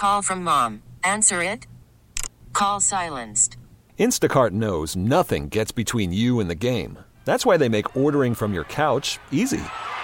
Call from mom. Answer it. Call silenced. Instacart knows nothing gets between you and the game. That's why they make ordering from your couch easy.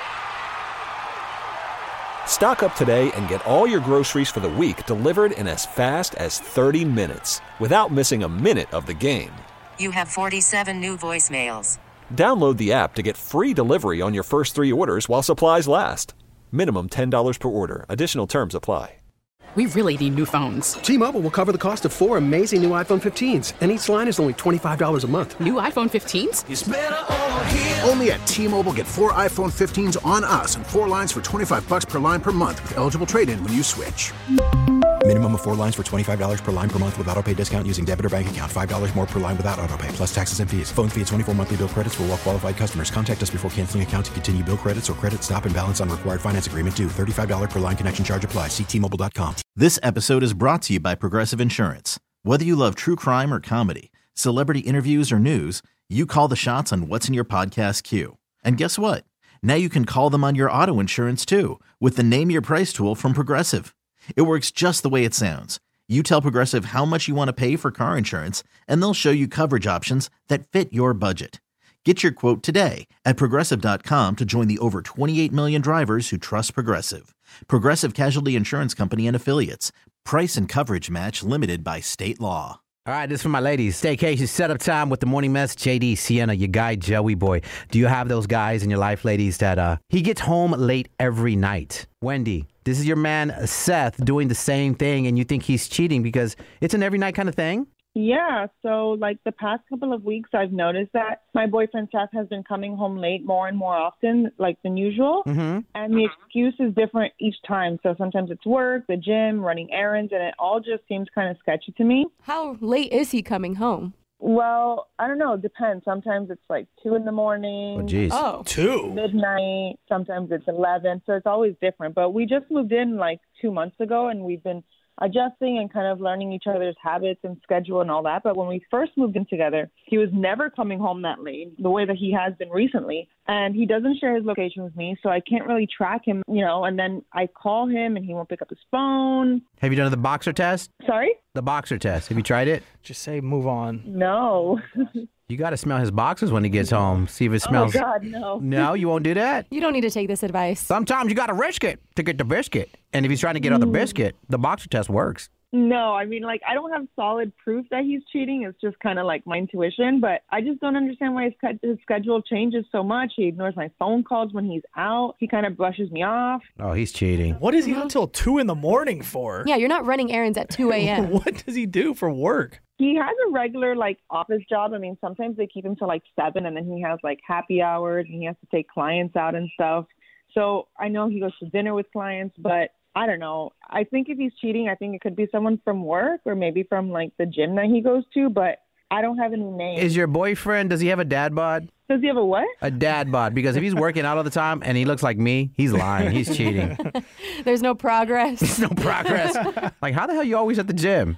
Stock up today and get all your groceries for the week delivered in as fast as 30 minutes without missing a minute of the game. You have 47 new voicemails. Download the app to get free delivery on your first 3 orders while supplies last. Minimum $10 per order. Additional terms apply. We really need new phones. T-Mobile will cover the cost of 4 amazing new iPhone 15s, and each line is only $25 a month. New iPhone 15s? It's better over here. Only at T-Mobile, get 4 iPhone 15s on us and 4 lines for $25 per line per month with eligible trade-in when you switch. Minimum of 4 lines for $25 per line per month with autopay discount using debit or bank account. $5 more per line without autopay, plus taxes and fees. Phone fee at 24 monthly bill credits for well-qualified customers. Contact us before canceling account to continue bill credits or credit stop and balance on required finance agreement due. $35 per line connection charge applies. See T-Mobile.com. This episode is brought to you by Progressive Insurance. Whether you love true crime or comedy, celebrity interviews or news, you call the shots on what's in your podcast queue. And guess what? Now you can call them on your auto insurance too with the Name Your Price tool from Progressive. It works just the way it sounds. You tell Progressive how much you want to pay for car insurance, and they'll show you coverage options that fit your budget. Get your quote today at Progressive.com to join the over 28 million drivers who trust Progressive. Progressive Casualty Insurance Company and Affiliates. Price and coverage match limited by state law. All right, this is for my ladies. Staycation setup time with the morning mess. JD, Sienna, your guy, Joey boy. Do you have those guys in your life, ladies, that he gets home late every night? Wendy, this is your man, Seth, doing the same thing, and you think he's cheating because it's an every night kind of thing? Yeah, so like the past couple of weeks, I've noticed that my boyfriend Seth has been coming home late more and more often, like than usual. Mm-hmm. And the excuse is different each time. So sometimes it's work, the gym, running errands, and it all just seems kind of sketchy to me. How late is he coming home? Well, I don't know. It depends. Sometimes it's like 2 in the morning. Oh, geez. Oh. 2? Midnight. Sometimes it's 11. So it's always different. But we just moved in like 2 months ago, and we've been adjusting and kind of learning each other's habits and schedule and all that. But when we first moved in together, he was never coming home that late, the way that he has been recently. And he doesn't share his location with me, so I can't really track him, and then I call him and he won't pick up his phone. Have you done the boxer test? Sorry? The boxer test. Have you tried it? Just say move on. No. You got to smell his boxers when he gets home. See if it smells. Oh, God, no. No, you won't do that? You don't need to take this advice. Sometimes you got to risk it to get the biscuit. And if he's trying to get other biscuit, the boxer test works. No, I mean, I don't have solid proof that he's cheating. It's just kind of like my intuition. But I just don't understand why his schedule changes so much. He ignores my phone calls when he's out. He kind of brushes me off. Oh, he's cheating. What is he out till 2 in the morning for? Yeah, you're not running errands at 2 a.m. What does he do for work? He has a regular, office job. I mean, sometimes they keep him till 7, and then he has, happy hours, and he has to take clients out and stuff. So I know he goes to dinner with clients, but I don't know. I think if he's cheating, I think it could be someone from work or maybe from, the gym that he goes to, but I don't have any names. Is your boyfriend, does he have a dad bod? Does he have a what? A dad bod. Because if he's working out all the time and he looks like me, he's lying. He's cheating. There's no progress. There's no progress. How the hell are you always at the gym?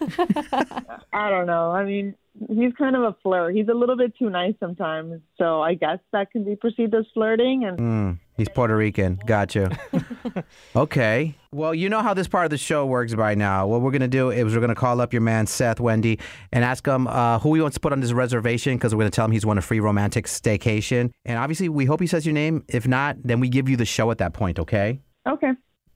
I don't know. I mean, he's kind of a flirt. He's a little bit too nice sometimes. So I guess that can be perceived as flirting. And he's Puerto Rican. Gotcha. Okay. Well, you know how this part of the show works by now. What we're going to do is we're going to call up your man, Seth, Wendy, and ask him who he wants to put on this reservation because we're going to tell him he's won a free romantic staycation. And obviously, we hope he says your name. If not, then we give you the show at that point, okay? Okay.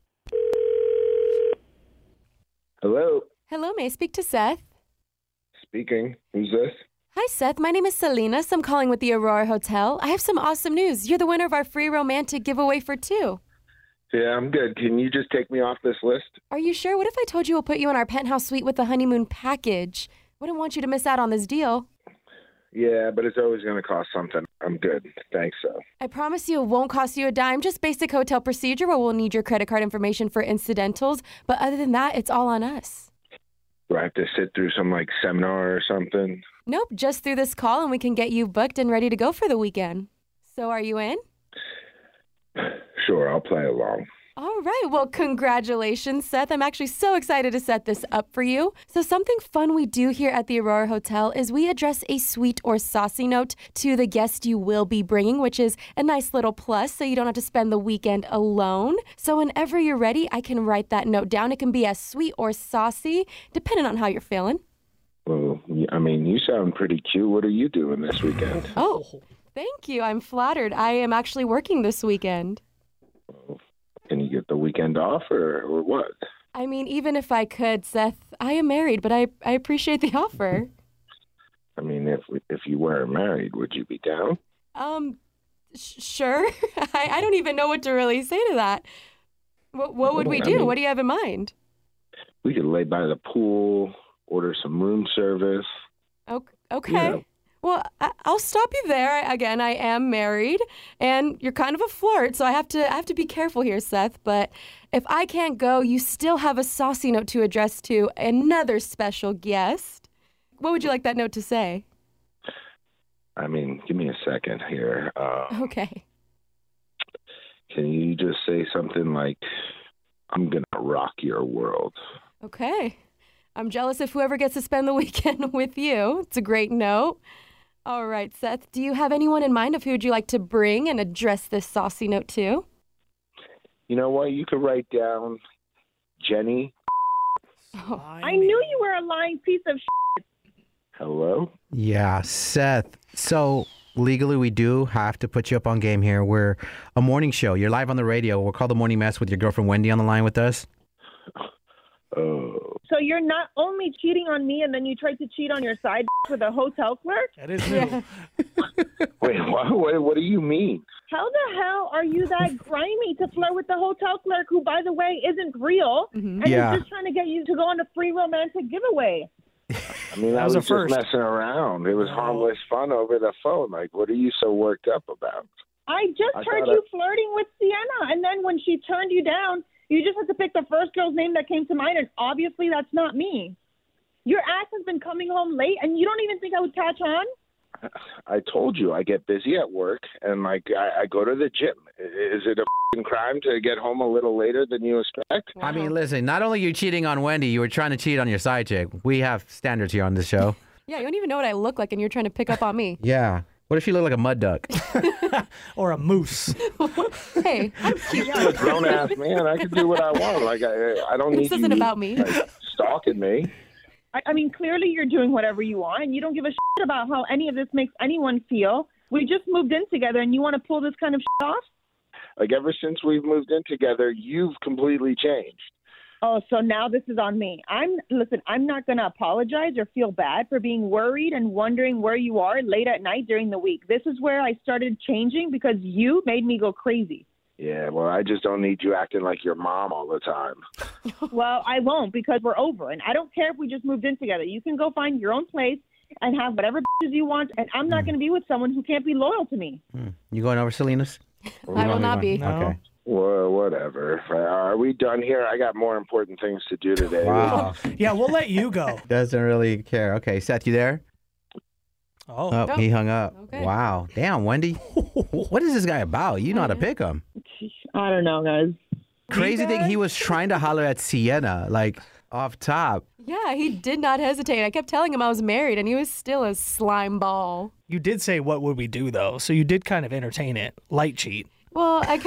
Hello. Hello, may I speak to Seth? Speaking. Who's this? Hi, Seth. My name is Salinas. I'm calling with the Aurora Hotel. I have some awesome news. You're the winner of our free romantic giveaway for 2. Yeah, I'm good. Can you just take me off this list? Are you sure? What if I told you we'll put you in our penthouse suite with the honeymoon package? Wouldn't want you to miss out on this deal. Yeah, but it's always going to cost something. I'm good. Thanks, though. I promise you it won't cost you a dime. Just basic hotel procedure where we'll need your credit card information for incidentals. But other than that, it's all on us. Do I have to sit through some, seminar or something? Nope, just through this call and we can get you booked and ready to go for the weekend. So are you in? Sure, I'll play along. All right. Well, congratulations, Seth. I'm actually so excited to set this up for you. So something fun we do here at the Aurora Hotel is we address a sweet or saucy note to the guest you will be bringing, which is a nice little plus so you don't have to spend the weekend alone. So whenever you're ready, I can write that note down. It can be as sweet or saucy, depending on how you're feeling. Well, I mean, you sound pretty cute. What are you doing this weekend? Oh, thank you. I'm flattered. I am actually working this weekend. Can you get the weekend off or what? I mean, even if I could, Seth, I am married, but I appreciate the offer. I mean, if you weren't married, would you be down? Sure. I don't even know what to really say to that. What would we do? I mean, what do you have in mind? We could lay by the pool, order some room service. Okay. You know. Well, I'll stop you there. Again, I am married, and you're kind of a flirt, so I have to be careful here, Seth. But if I can't go, you still have a saucy note to address to another special guest. What would you like that note to say? I mean, give me a second here. Okay. Can you just say something like, "I'm gonna rock your world"? Okay. I'm jealous of whoever gets to spend the weekend with you. It's a great note. All right, Seth, do you have anyone in mind of who would you like to bring and address this saucy note to? You know what? You could write down Jenny. Oh. I knew you were a lying piece of shit. Hello? Yeah, Seth. So legally, we do have to put you up on game here. We're a morning show. You're live on the radio. We're called The Morning Mess with your girlfriend Wendy on the line with us. Oh. So you're not only cheating on me, and then you tried to cheat on your side with a hotel clerk? That is new. Wait, what do you mean? How the hell are you that grimy to flirt with the hotel clerk, who, by the way, isn't real, and is just trying to get you to go on a free romantic giveaway? I mean, I was just messing around. It was harmless fun over the phone. Like, what are you so worked up about? I just heard you flirting with Sienna, and then when she turned you down, you just had to pick the first girl's name that came to mind, and obviously that's not me. Your ass has been coming home late, and you don't even think I would catch on? I told you I get busy at work, and I go to the gym. Is it a f***ing crime to get home a little later than you expect? I mean, listen, not only are you cheating on Wendy, you were trying to cheat on your side chick. We have standards here on this show. Yeah, you don't even know what I look like, and you're trying to pick up on me. Yeah. What if you look like a mud duck? Or a moose? Hey, I'm cute. I'm a grown-ass man. I can do what I want. Like, I don't need This isn't about me. Like, stalking me. I mean, clearly you're doing whatever you want, and you don't give a shit about how any of this makes anyone feel. We just moved in together, and you want to pull this kind of shit off? Like, ever since we've moved in together, you've completely changed. Oh, so now this is on me. I'm not going to apologize or feel bad for being worried and wondering where you are late at night during the week. This is where I started changing because you made me go crazy. Yeah, well, I just don't need you acting like your mom all the time. Well, I won't, because we're over. And I don't care if we just moved in together. You can go find your own place and have whatever bitches you want. And I'm not going to be with someone who can't be loyal to me. You going over Salinas? I will not be. No. Okay. Well, whatever. Are we done here? I got more important things to do today. Wow. Yeah, we'll let you go. Doesn't really care. Okay, Seth, you there? Oh, he hung up. Okay. Wow. Damn, Wendy. What is this guy about? You know how to pick him. I don't know, guys. Crazy thing, he was trying to holler at Sienna, like, off top. Yeah, he did not hesitate. I kept telling him I was married, and he was still a slime ball. You did say, what would we do, though? So you did kind of entertain it. Light cheat. Well, I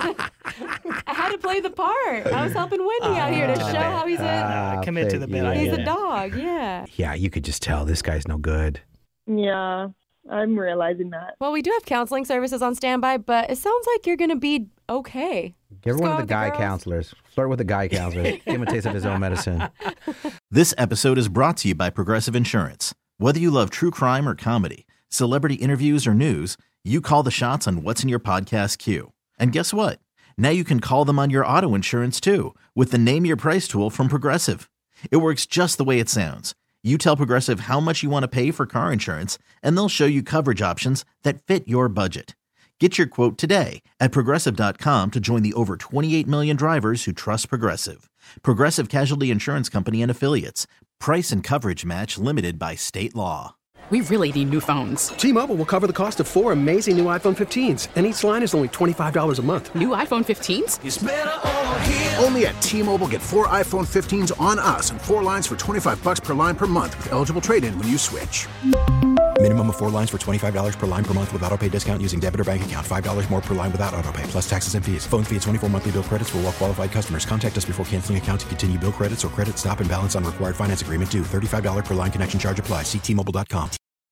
had to play the part. I was helping Wendy out here to show how he's commit to the bit. He's a dog, yeah. Yeah, you could just tell this guy's no good. Yeah, I'm realizing that. Well, we do have counseling services on standby, but it sounds like you're going to be okay. Give her Let's one go of the with guy girls. counselors. Flirt with the guy counselors. Give him a taste of his own medicine. This episode is brought to you by Progressive Insurance. Whether you love true crime or comedy, celebrity interviews or news, you call the shots on what's in your podcast queue. And guess what? Now you can call them on your auto insurance too with the Name Your Price tool from Progressive. It works just the way it sounds. You tell Progressive how much you want to pay for car insurance, and they'll show you coverage options that fit your budget. Get your quote today at Progressive.com to join the over 28 million drivers who trust Progressive. Progressive Casualty Insurance Company and Affiliates. Price and coverage match limited by state law. We really need new phones. T-Mobile will cover the cost of 4 amazing new iPhone 15s, and each line is only $25 a month. New iPhone 15s? It's better over here. Only at T-Mobile, get 4 iPhone 15s on us and 4 lines for $25 per line per month with eligible trade-in when you switch. Minimum of 4 lines for $25 per line per month with autopay discount using debit or bank account. $5 more per line without autopay, plus taxes and fees. Phone fee at 24 monthly bill credits for well-qualified customers. Contact us before canceling account to continue bill credits or credit stop and balance on required finance agreement due. $35 per line connection charge applies. See T-Mobile.com.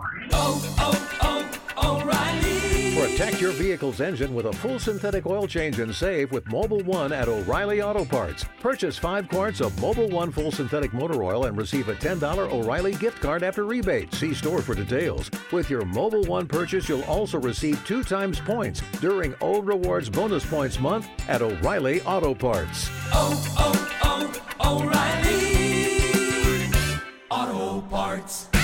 O'Reilly. Protect your vehicle's engine with a full synthetic oil change and save with Mobil 1 at O'Reilly Auto Parts. Purchase 5 quarts of Mobil 1 full synthetic motor oil and receive a $10 O'Reilly gift card after rebate. See store for details. With your Mobil 1 purchase, you'll also receive 2 times points during O Rewards Bonus Points Month at O'Reilly Auto Parts. O'Reilly Auto Parts.